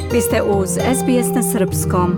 Vi ste uz SBS na srpskom.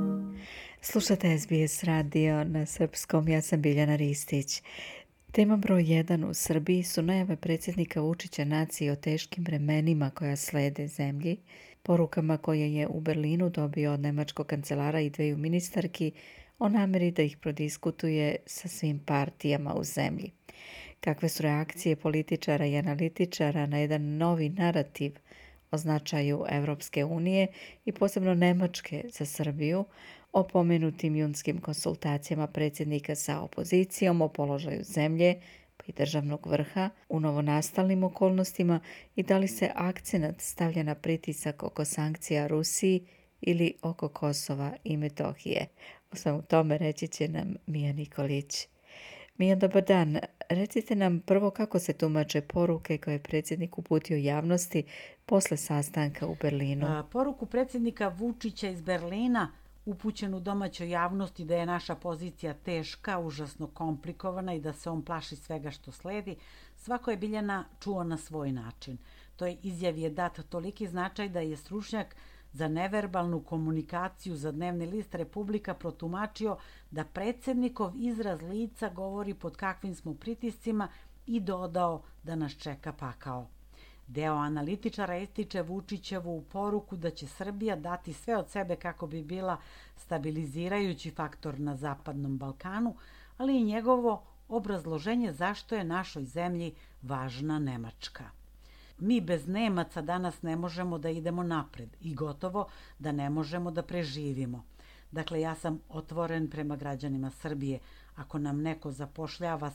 Slušate SBS radio na srpskom, ja sam Biljana Ristić. Tema broj 1 u Srbiji su najave predsjednika Vučića naciji o teškim vremenima koja slede zemlji, porukama koje je u Berlinu dobio od nemačkog kancelara i dveju ministarki o namjeri da ih prodiskutuje sa svim partijama u zemlji. Kakve su reakcije političara i analitičara na jedan novi narativ o značaju Evropske unije i posebno Nemačke za Srbiju, o pomenutim junskim konsultacijama predsjednika sa opozicijom, o položaju zemlje i državnog vrha u novonastalnim okolnostima i da li se akcenat stavlja na pritisak oko sankcija Rusiji ili oko Kosova i Metohije. O svemu tome reći će nam Mija Nikolić. Mija, dobar dan. Recite nam prvo kako se tumače poruke koje je predsjednik uputio javnosti posle sastanka u Berlinu. Poruku predsjednika Vučića iz Berlina upućenu domaćoj javnosti da je naša pozicija teška, užasno komplikovana i da se on plaši svega što sledi, svako je Biljana čuo na svoj način. Toj izjavi je dat toliki značaj da je stručnjak za neverbalnu komunikaciju za dnevni list Republika protumačio da predsjednikov izraz lica govori pod kakvim smo pritiscima i dodao da nas čeka pakao. Deo analitičara ističe Vučićevu poruku da će Srbija dati sve od sebe kako bi bila stabilizirajući faktor na Zapadnom Balkanu, ali i njegovo obrazloženje zašto je našoj zemlji važna Nemačka. Mi bez Nemaca danas ne možemo da idemo napred i gotovo da ne možemo da preživimo. Dakle, ja sam otvoren prema građanima Srbije. Ako nam neko zapošljava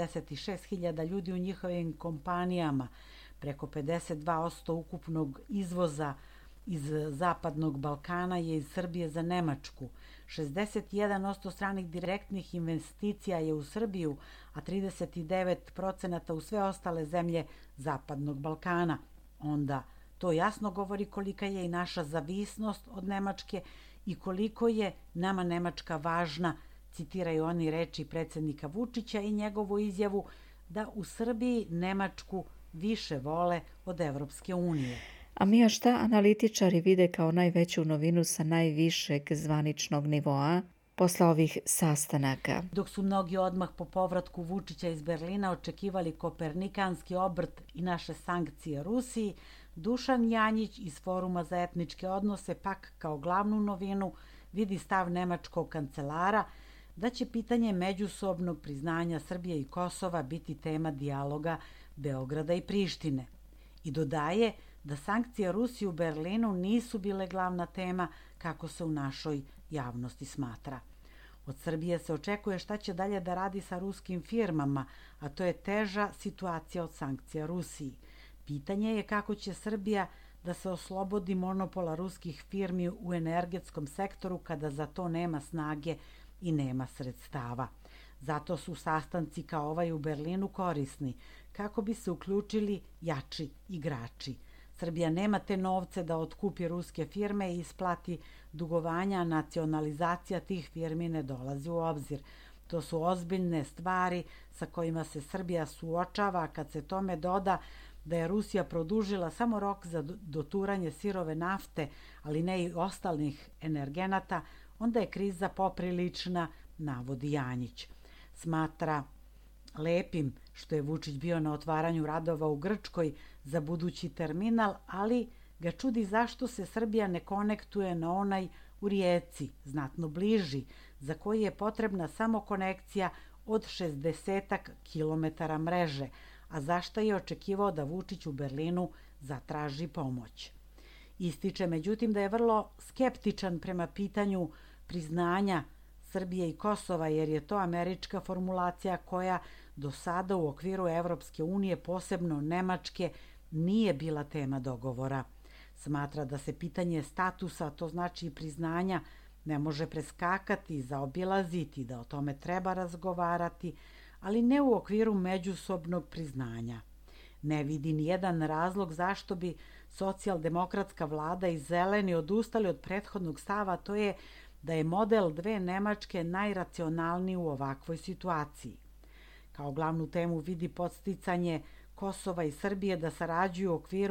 76.000 ljudi u njihovim kompanijama, preko 52% ukupnog izvoza iz Zapadnog Balkana je iz Srbije za Nemačku. 61% stranih direktnih investicija je u Srbiju, a 39% u sve ostale zemlje Zapadnog Balkana. Onda to jasno govori kolika je i naša zavisnost od Nemačke i koliko je nama Nemačka važna, citiraju oni reči predsjednika Vučića i njegovu izjavu da u Srbiji Nemačku više vole od Evropske unije. A Mija, šta analitičari vide kao najveću novinu sa najvišeg zvaničnog nivoa posle ovih sastanaka? Dok su mnogi odmah po povratku Vučića iz Berlina očekivali kopernikanski obrt i naše sankcije Rusiji, Dušan Janjić iz Foruma za etničke odnose pak kao glavnu novinu vidi stav nemačkog kancelara da će pitanje međusobnog priznanja Srbije i Kosova biti tema dijaloga Beograda i Prištine. I dodaje da sankcije Rusije u Berlinu nisu bile glavna tema kako se u našoj javnosti smatra. Od Srbije se očekuje šta će dalje da radi sa ruskim firmama, a to je teža situacija od sankcija Rusiji. Pitanje je kako će Srbija da se oslobodi monopola ruskih firmi u energetskom sektoru kada za to nema snage i nema sredstava. Zato su sastanci kao ovaj u Berlinu korisni, kako bi se uključili jači igrači. Srbija nema te novce da otkupi ruske firme i isplati dugovanja, a nacionalizacija tih firmi ne dolazi u obzir. To su ozbiljne stvari sa kojima se Srbija suočava, kad se tome doda da je Rusija produžila samo rok za doturanje sirove nafte, ali ne i ostalih energenata, onda je kriza poprilična, navodi Janjić. Smatra lepim što je Vučić bio na otvaranju radova u Grčkoj za budući terminal, ali ga čudi zašto se Srbija ne konektuje na onaj u Rijeci, znatno bliži, za koji je potrebna samo konekcija od 60 kilometara mreže, a zašto je očekivao da Vučić u Berlinu zatraži pomoć. Ističe međutim da je vrlo skeptičan prema pitanju priznanja Srbije i Kosova, jer je to američka formulacija koja do sada u okviru Evropske unije, posebno Nemačke, nije bila tema dogovora. Smatra da se pitanje statusa, to znači priznanja, ne može preskakati, zaobilaziti, da o tome treba razgovarati, ali ne u okviru međusobnog priznanja. Ne vidi ni jedan razlog zašto bi socijaldemokratska vlada i zeleni odustali od prethodnog stava, to je da je model dve Nemačke najracionalniji u ovakvoj situaciji. Kao glavnu temu vidi podsticanje Kosova i Srbije da sarađuju u okviru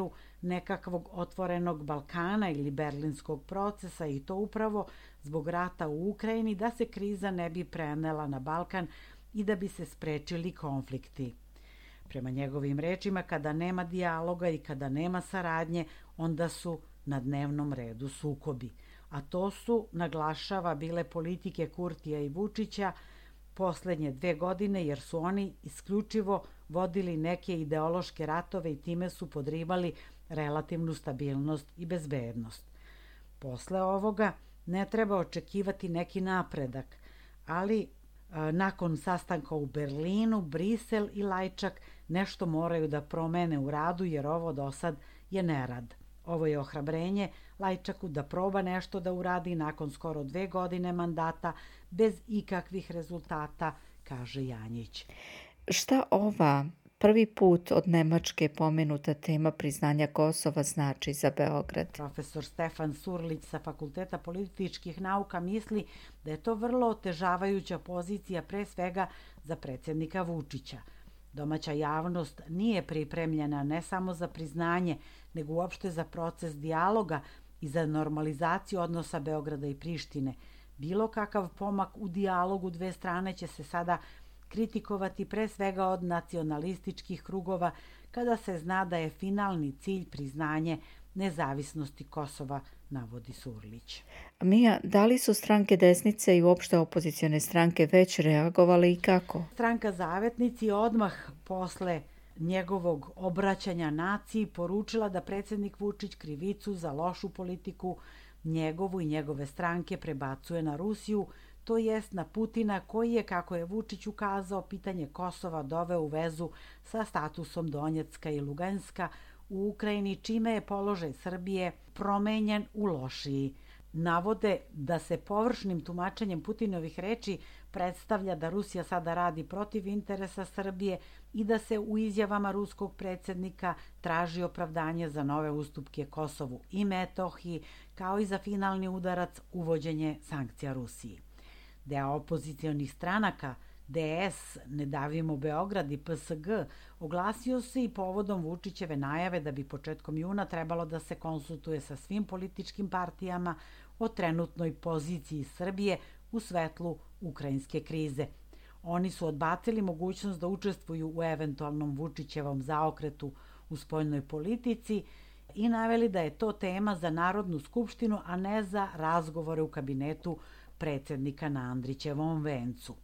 nekakvog otvorenog Balkana ili berlinskog procesa i to upravo zbog rata u Ukrajini da se kriza ne bi prenela na Balkan i da bi se sprečili konflikti. Prema njegovim rečima, kada nema dijaloga i kada nema saradnje, onda su na dnevnom redu sukobi. A to su, naglašava, bile politike Kurtija i Vučića poslednje 2 godine, jer su oni isključivo vodili neke ideološke ratove i time su podrivali relativnu stabilnost i bezbednost. Posle ovoga ne treba očekivati neki napredak, ali nakon sastanka u Berlinu, Brisel i Lajčak nešto moraju da promene u radu jer ovo do sad je nerad. Ovo je ohrabrenje Lajčaku da proba nešto da uradi nakon skoro 2 godine mandata bez ikakvih rezultata, kaže Janjić. Šta ova prvi put od Nemačke pomenuta tema priznanja Kosova znači za Beograd? Profesor Stefan Surlić sa Fakulteta političkih nauka misli da je to vrlo otežavajuća pozicija pre svega za predsjednika Vučića. Domaća javnost nije pripremljena ne samo za priznanje, nego uopšte za proces dijaloga i za normalizaciju odnosa Beograda i Prištine. Bilo kakav pomak u dijalogu dve strane će se sada kritikovati pre svega od nacionalističkih krugova kada se zna da je finalni cilj priznanje nezavisnosti Kosova, navodi Surlić. Mija, da li su stranke desnice i uopšte opozicione stranke već reagovale i kako? Stranka Zavetnici odmah posle njegovog obraćanja naciji poručila da predsjednik Vučić krivicu za lošu politiku njegovu i njegove stranke prebacuje na Rusiju, to jest na Putina koji je, kako je Vučić ukazao, pitanje Kosova doveo u vezu sa statusom Donjecka i Luganska u Ukrajini, čime je položaj Srbije promenjen u lošiji. Navode da se površnim tumačenjem Putinovih reči predstavlja da Rusija sada radi protiv interesa Srbije i da se u izjavama ruskog predsjednika traži opravdanje za nove ustupke Kosovu i Metohiji, kao i za finalni udarac uvođenje sankcija Rusiji. Deo opozicionih stranaka, DS, Ne davimo Beograd i PSG, oglasio se i povodom Vučićeve najave da bi početkom juna trebalo da se konsultuje sa svim političkim partijama o trenutnoj poziciji Srbije u svetlu ukrajinske krize. Oni su odbacili mogućnost da učestvuju u eventualnom Vučićevom zaokretu u spoljnoj politici i naveli da je to tema za Narodnu skupštinu, a ne za razgovore u kabinetu predsjednika na Andrićevom vencu.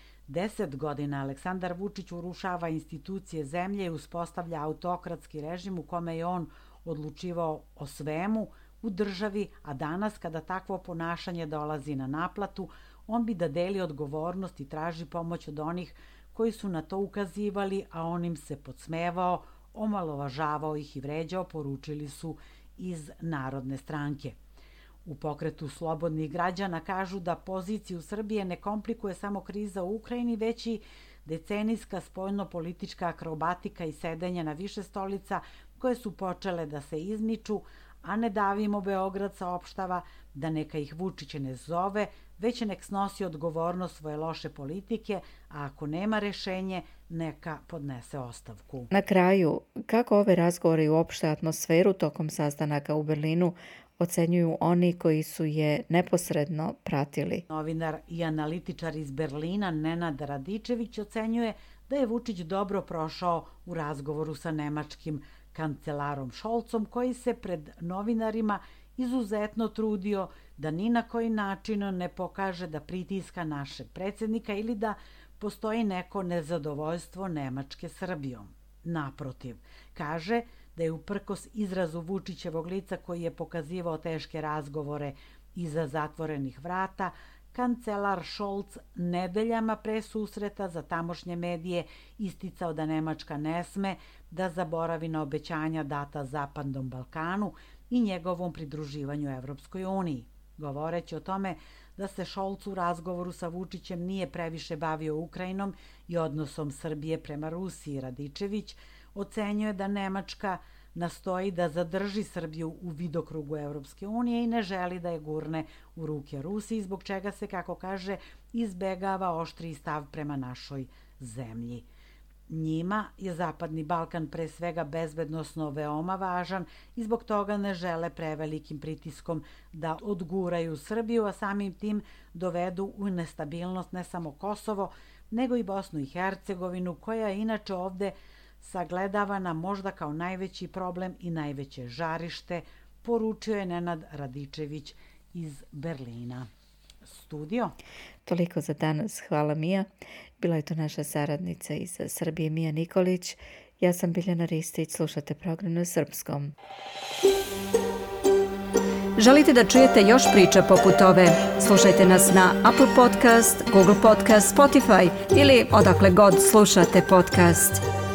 10 godina Aleksandar Vučić urušava institucije zemlje i uspostavlja autokratski režim u kome je on odlučivao o svemu u državi, a danas kada takvo ponašanje dolazi na naplatu, on bi da deli odgovornost i traži pomoć od onih koji su na to ukazivali, a on im se podsmevao, omalovažavao ih i vređao, poručili su iz Narodne stranke. U pokretu slobodnih građana kažu da poziciju Srbije ne komplikuje samo kriza u Ukrajini, već i decenijska spoljno-politička akrobatika i sedenje na više stolica koje su počele da se izmiču, a Ne davimo Beograd saopštava da neka ih Vučić ne zove, već nek snosi odgovornost svoje loše politike, a ako nema rešenje, neka podnese ostavku. Na kraju, kako ove razgovore i uopšte atmosferu tokom sastanaka u Berlinu ocenjuju oni koji su je neposredno pratili? Novinar i analitičar iz Berlina Nenad Radičević ocenjuje da je Vučić dobro prošao u razgovoru sa nemačkim kancelarom Šolcom, koji se pred novinarima izuzetno trudio da ni na koji način ne pokaže da pritiska našeg predsjednika ili da postoji neko nezadovoljstvo Nemačke Srbijom. Naprotiv, kaže da je uprkos izrazu Vučićevog lica koji je pokazivao teške razgovore iza zatvorenih vrata, kancelar Scholz nedeljama pre susreta za tamošnje medije isticao da Nemačka ne sme da zaboravi na obećanja data Zapadnom Balkanu i njegovom pridruživanju Evropskoj uniji. Govoreći o tome da se Scholz u razgovoru sa Vučićem nije previše bavio Ukrajinom i odnosom Srbije prema Rusiji, Radičević ocenjuje da Nemačka nastoji da zadrži Srbiju u vidokrugu Evropske unije i ne želi da je gurne u ruke Rusiji, zbog čega se, kako kaže, izbegava oštriji stav prema našoj zemlji. Njima je Zapadni Balkan pre svega bezbednosno veoma važan i zbog toga ne žele prevelikim pritiskom da odguraju Srbiju, a samim tim dovedu u nestabilnost ne samo Kosovo, nego i Bosnu i Hercegovinu, koja je inače ovde sagledavana možda kao najveći problem i najveće žarište, poručio je Nenad Radičević iz Berlina. Studio. Toliko za danas. Hvala Mija. Bila je to naša saradnica iz Srbije Mija Nikolić. Ja sam Biljana Ristić. Slušate program na srpskom. Želite da čujete još priča poput ove? Slušajte nas na Apple Podcast, Google Podcast, Spotify ili odakle god slušate podcast.